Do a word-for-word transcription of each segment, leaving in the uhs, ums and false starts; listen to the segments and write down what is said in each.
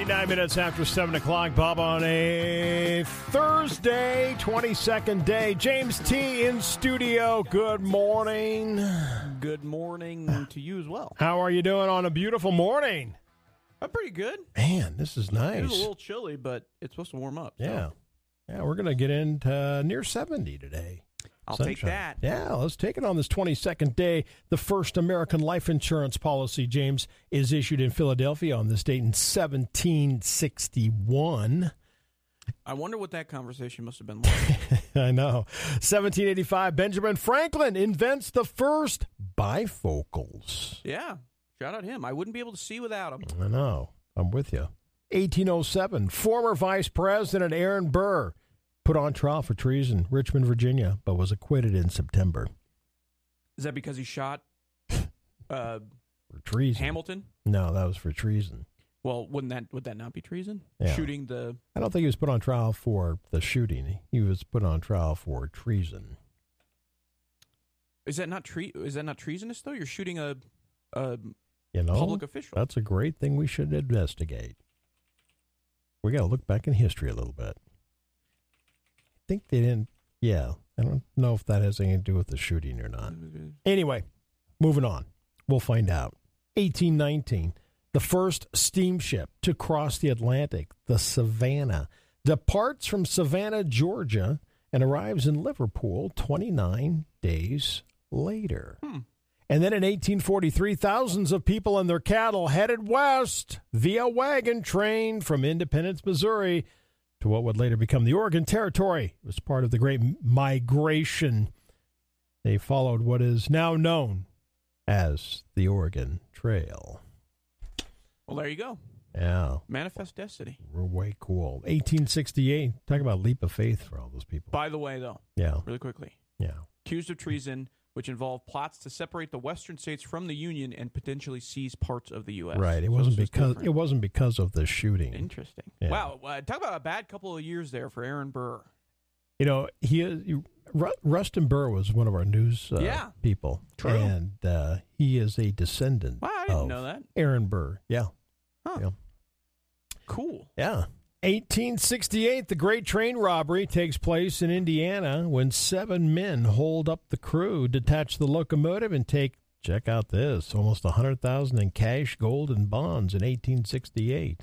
Nine minutes after seven o'clock, Bob on a Thursday, twenty-second day. James T. in studio. Good morning. Good morning to you as well. How are you doing on a beautiful morning? I'm pretty good. Man, this is nice. It's a little chilly, but it's supposed to warm up. So. Yeah. Yeah, we're going to get into near seventy today. I'll Sunshine. take that. Yeah, let's take it on this twenty-second day. The first American life insurance policy, James, is issued in Philadelphia on this date in seventeen sixty-one. I wonder what that conversation must have been like. I know. seventeen eighty-five, Benjamin Franklin invents the first bifocals. Yeah, shout out him. I wouldn't be able to see without him. I know. I'm with you. eighteen oh seven, former Vice President Aaron Burr put on trial for treason, Richmond, Virginia, but was acquitted in September. Is that because he shot uh, For treason. Hamilton? No, that was for treason. Well, wouldn't that would that not be treason? Yeah. Shooting the I don't think he was put on trial for the shooting. He was put on trial for treason. is that not tre- is that not treasonous though? You're shooting a, a You know, public official. that's a great thing we should investigate. We got to look back in history a little bit. I think they didn't. Yeah, I don't know if that has anything to do with the shooting or not. Anyway, moving on. We'll find out. eighteen nineteen, the first steamship to cross the Atlantic, the Savannah, departs from Savannah, Georgia, and arrives in Liverpool twenty-nine days later. Hmm. And then in eighteen forty-three, thousands of people and their cattle headed west via wagon train from Independence, Missouri, to what would later become the Oregon Territory. It was part of the Great Migration. They followed what is now known as the Oregon Trail. Well, there you go. Yeah. Manifest destiny. We're way cool. eighteen sixty-eight. Talk about leap of faith for all those people. By the way, though, Yeah. really quickly, Yeah. accused of treason, which involved plots to separate the western states from the Union and potentially seize parts of the U S Right. It So wasn't this was because different. it wasn't because of the shooting. Interesting. Yeah. Wow. Uh, talk about a bad couple of years there for Aaron Burr. You know, he is, Ru- Rustin Burr was one of our news uh, Yeah. people. True. And uh, he is a descendant Wow, I didn't of know that. Aaron Burr. Yeah. Huh. Yeah. Cool. Yeah. eighteen sixty-eight, the Great Train Robbery takes place in Indiana when seven men hold up the crew, detach the locomotive, and take, check out this, almost one hundred thousand dollars in cash, gold, and bonds in eighteen sixty-eight.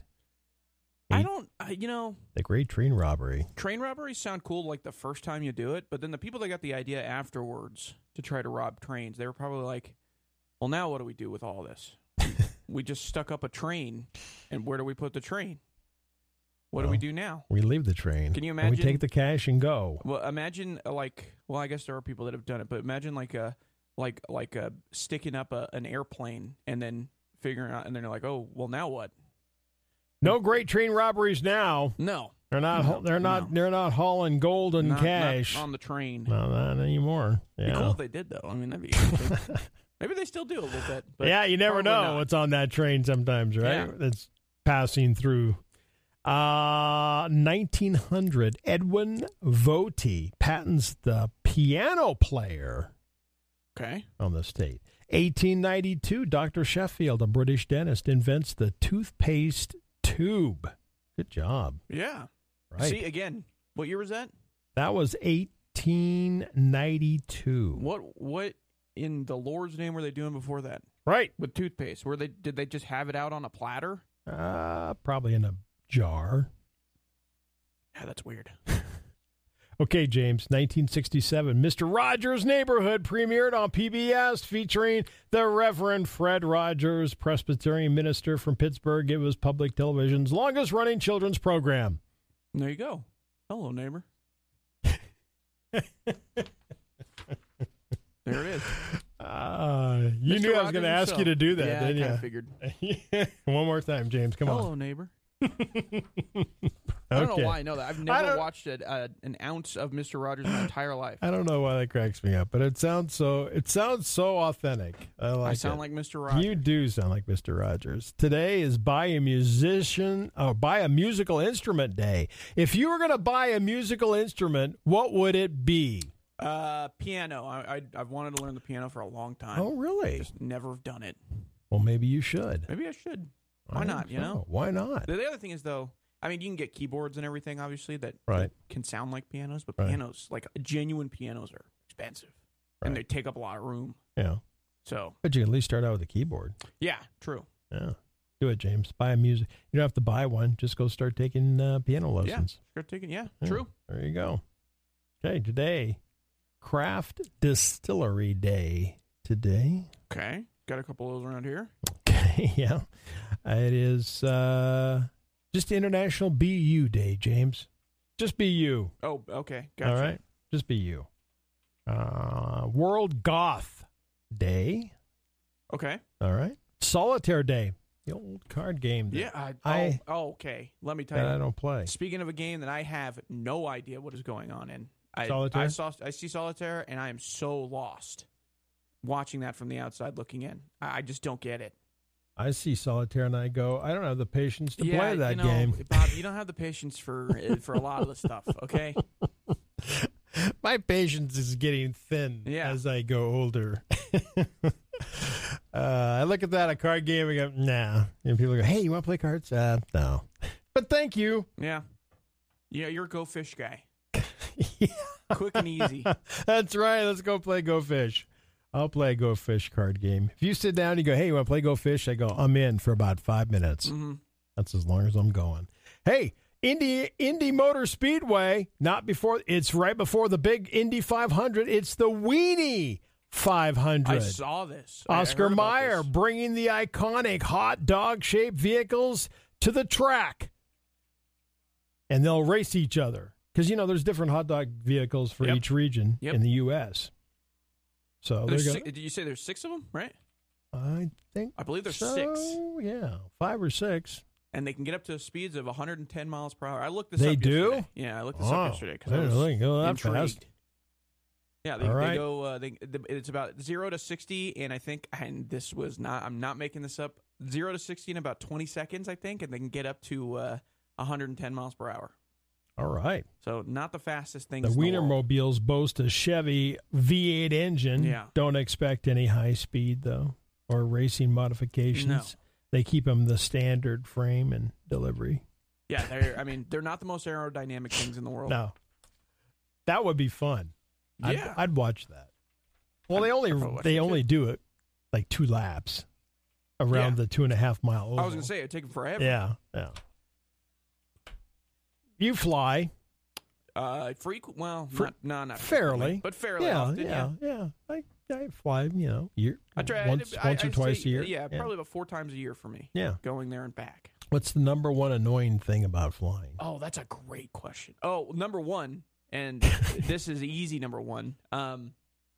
I don't, I, you know, The Great Train Robbery. train robberies sound cool like the first time you do it, but then the people that got the idea afterwards to try to rob trains, they were probably like, well, now what do we do with all this? We just stuck up a train, and where do we put the train? What Well, do we do now? We leave the train. Can you and imagine- we take the cash and go. Well, imagine uh, like, well, I guess there are people that have done it, but imagine like a, like, like a sticking up a, an airplane and then figuring out, and then you're like, oh, well, now what? No great train robberies now. No, They're not. No, they're not. no. They're not hauling gold and not, cash. not on the train. No, not anymore. It'd Yeah. be cool if they did, though. I mean, that'd be interesting. Maybe they still do a little bit. But yeah, you never probably know not. what's on that train sometimes, right? Yeah. That's passing through. Uh, nineteen hundred, Edwin Voti patents the piano player Okay. on the state. eighteen ninety-two, Doctor Sheffield, a British dentist, invents the toothpaste tube. Good job. Yeah. Right. See, again, what year was that? That was eighteen ninety-two. What What in the Lord's name were they doing before that Right. with toothpaste? Were they Did they just have it out on a platter? Uh, probably in a jar. Yeah, that's weird. Okay, James, nineteen sixty-seven, Mister Rogers' Neighborhood premiered on P B S featuring the Reverend Fred Rogers, Presbyterian minister from Pittsburgh. It was public television's longest-running children's program. There you go. Hello, neighbor. There it is. Uh, you Mister knew I was Rogers going to ask himself. you to do that, yeah, I didn't kinda you? figured. One more time, James. Come Hello, on. neighbor. Okay. I don't know why I know that. I've I never don't- watched a, uh, an ounce of Mister Rogers in my entire life. I don't know why that cracks me up, but it sounds so. It sounds so authentic. I like I sound it. like Mister Rogers. You do sound like Mister Rogers. Today is buy a musician or buy a musical instrument day. If you were going to buy a musical instrument, what would it be? Uh, piano. I, I I've wanted to learn the piano for a long time. Oh, really? Just never have done it. Well, maybe you should. Maybe I should. Why not, you know? Why not? The, the other thing is, though, I mean, you can get keyboards and everything, obviously, that, Right. that can sound like pianos, but Right. pianos, like genuine pianos, are expensive. Right. And they take up a lot of room. Yeah. So, But you can at least start out with a keyboard. yeah, true. Yeah. Do it, James. Buy a music. You don't have to buy one. Just go start taking uh, piano lessons. Yeah, start taking, yeah, Yeah. true. There you go. Okay, today, Craft Distillery Day. Today. Okay, got a couple of those around here. Okay, yeah. It is uh, just International Be You Day, James. Just be you. Oh, okay, gotcha. All right? Just be you. Uh, World Goth Day. Okay. All right. Solitaire Day. The old card game that Yeah, I, I- oh, oh, okay. Let me tell that you. I don't play. Speaking of a game that I have no idea what is going on in, I, Solitaire? I saw I see Solitaire, and I am so lost watching that from the outside looking in. I, I just don't get it. I see Solitaire and I go, I don't have the patience to yeah, play that you know, game. Bob, you don't have the patience for uh, for a lot of the stuff. Okay. My patience is getting thin Yeah. as I go older. uh, I look at that, a card game, and go, nah. And people go, hey, you want to play cards? Uh, no. But thank you. Yeah. Yeah, you're a Go Fish guy. Yeah. Quick and easy. That's right. Let's go play Go Fish. I'll play a Go Fish card game. If you sit down and you go, hey, you want to play Go Fish? I go, I'm in for about five minutes. Mm-hmm. That's as long as I'm going. Hey, Indy Indy Motor Speedway, not before, it's right before the big Indy five hundred. It's the Weenie five hundred. I saw this. I- I Oscar heard about Mayer this. bringing the iconic hot dog-shaped vehicles to the track. And they'll race each other. Because, you know, there's different hot dog vehicles for Yep. each region Yep. in the U S So they're There's going six, did you say there's six of them? Right. I think I believe there's so, six, yeah. Five or six. and they can get up to speeds of one hundred ten miles per hour. I looked this They up do? yesterday. Yeah, I looked this Oh, up yesterday because I I didn't was know they can go that intrigued. fast. Yeah, they, All they right. go. Uh, they, the, it's about zero to sixty, and I think, and this was not. I'm not making this up. Zero to sixty in about twenty seconds, I think, and they can get up to uh, one hundred ten miles per hour. All right. So not the fastest things. The in the world. Wienermobiles boast a Chevy V eight engine. Yeah. Don't expect any high speed, though, or racing modifications. No. They keep them the standard frame and delivery. Yeah, they're. I mean, they're not the most aerodynamic things in the world. No. That would be fun. Yeah. I'd, I'd watch that. Well, I'd- they only I'd probably watch they it, only too. do it like two laps around Yeah. the two and a half mile oval. I was gonna say it'd take them forever. Yeah, yeah. You fly. Uh, frequent. Well, Fre- not no, not fairly. frequently, but fairly yeah, often. yeah, Yeah. yeah. I I fly. You know, year I try once I, once or I'd twice say, a year. Yeah, probably about four times a year for me. Yeah. Going there and back. What's the number one annoying thing about flying? Oh, that's a great question. Oh, number one, and this is easy. Number one, um,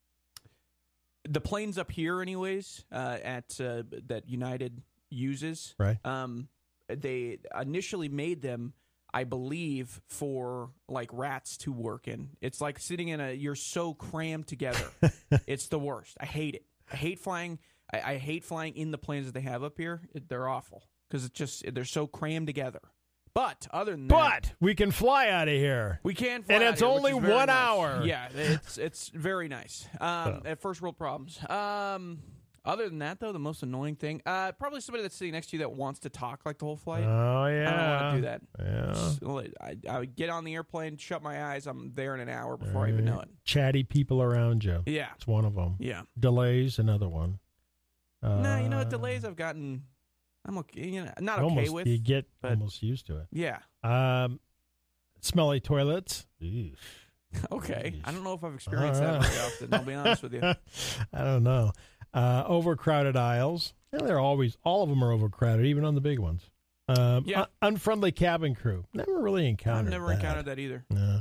the planes up here, anyways, uh, at uh, that United uses, Right. Um, they initially made them, I believe, for like rats to work in. It's like sitting in a. You're so crammed together. It's the worst. I hate it. I hate flying. I, I hate flying in the planes that they have up here. It, they're awful because it's just they're so crammed together. But other than that, But we can fly out of here. we can fly And out it's here, which only is very one nice. hour. Yeah, it's it's very nice. Um, at first world problems. Um, other than that, though, the most annoying thing, uh, probably somebody that's sitting next to you that wants to talk like the whole flight. Oh yeah. I don't want to do that. Yeah. So, I, I would get on the airplane, shut my eyes. I'm there in an hour before I even know it. Chatty people around you. Yeah, It's one of them. yeah. Delays, another one. Uh, no, you know what? Delays I've gotten. I'm okay. You know, not okay almost, with. You get but- almost used to it. Yeah. Um, smelly toilets. Eesh. Okay. I Jeez. don't know if I've experienced All that right. very often. I'll be honest with you. I don't know. Uh, overcrowded aisles. Yeah, they're always, all of them are overcrowded, even on the big ones. Um, Yeah. un- unfriendly cabin crew. Never really I've encountered never that. encountered that either. No.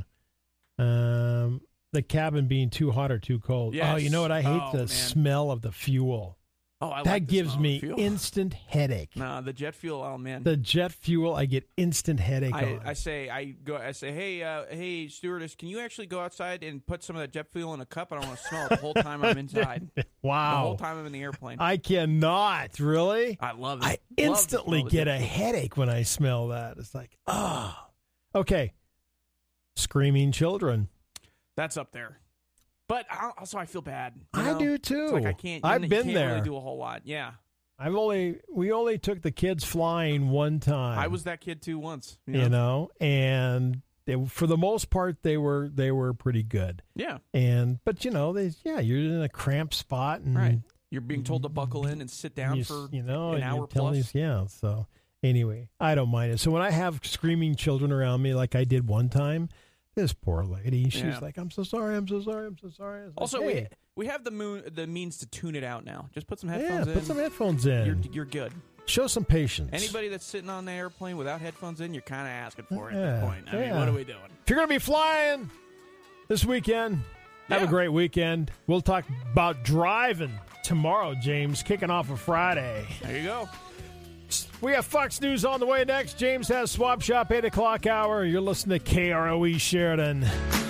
Um, the cabin being too hot or too cold. Oh, you Yes. know what? I hate Oh, the man. smell of the fuel. Oh, I that like the gives smell of me fuel. instant headache. Nah, the jet fuel. Oh man. The jet fuel, I get instant headache I, on. I say I go I say hey uh, hey stewardess, can you actually go outside and put some of that jet fuel in a cup? I don't want to smell it the whole time I'm inside. wow. The whole time I'm in the airplane. I cannot, really? I love it. I Love the instantly smell of get jet a fuel. headache when I smell that. It's like, ah. Okay. Screaming children. That's up there. But I, also I feel bad. you I know? do too. It's like I can't. you I've you been can't there. Really do a whole lot. Yeah. I've only we only took the kids flying one time. I was that kid too once. You know, you know and they, for the most part, they were they were pretty good. Yeah. And but you know, they yeah, you're in a cramped spot, and right. You're being told to buckle in and sit down you, for you know an hour plus. These, yeah. So anyway, I don't mind it. So when I have screaming children around me, like I did one time, this poor lady, she's yeah. like, "I'm so sorry, I'm so sorry, I'm so sorry." Also, like, hey. we we have the moon the means to tune it out now. Just put some headphones yeah, in. Yeah, put some headphones in. You're, you're good. Show some patience. Anybody that's sitting on the airplane without headphones in, you're kind of asking for it yeah, at that point. I yeah. mean, what are we doing? If you're going to be flying this weekend, have yeah. a great weekend. We'll talk about driving tomorrow, James, kicking off a Friday. There you go. We have Fox News on the way next. James has Swap Shop, eight o'clock hour. You're listening to K R O E Sheridan.